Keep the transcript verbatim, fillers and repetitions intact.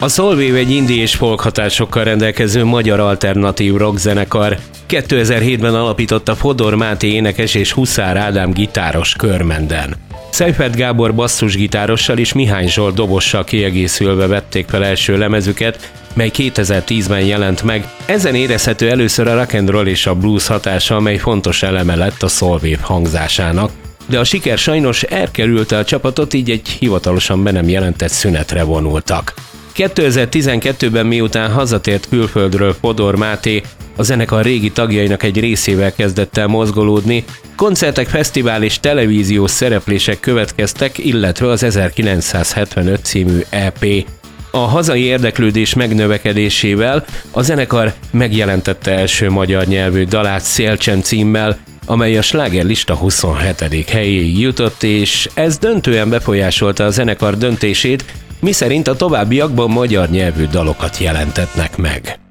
A Solwave egy indie és folk hatásokkal rendelkező magyar alternatív rock zenekar. kétezer-hétben alapította Fodor Máté énekes és Huszár Ádám gitáros körmenden. Seifert Gábor basszusgitárossal és Mihály Zsolt dobossal kiegészülve vették fel első lemezüket, mely kétezer-tízben jelent meg. Ezen érezhető először a rock and roll és a blues hatása, amely fontos eleme lett a Solwave hangzásának. De a siker sajnos elkerülte a csapatot, így egy hivatalosan be nem jelentett szünetre vonultak. kétezer-tizenkettőben miután hazatért külföldről Fodor Máté, a zenekar régi tagjainak egy részével kezdett el mozgolódni, koncertek, fesztivál és televíziós szereplések következtek, illetve az ezerkilencszázhetvenöt című é pé. A hazai érdeklődés megnövekedésével a zenekar megjelentette első magyar nyelvű dalát Szélcsen címmel, amely a slágerlista huszonhetedik helyéig jutott, és ez döntően befolyásolta a zenekar döntését, miszerint a továbbiakban magyar nyelvű dalokat jelentetnek meg.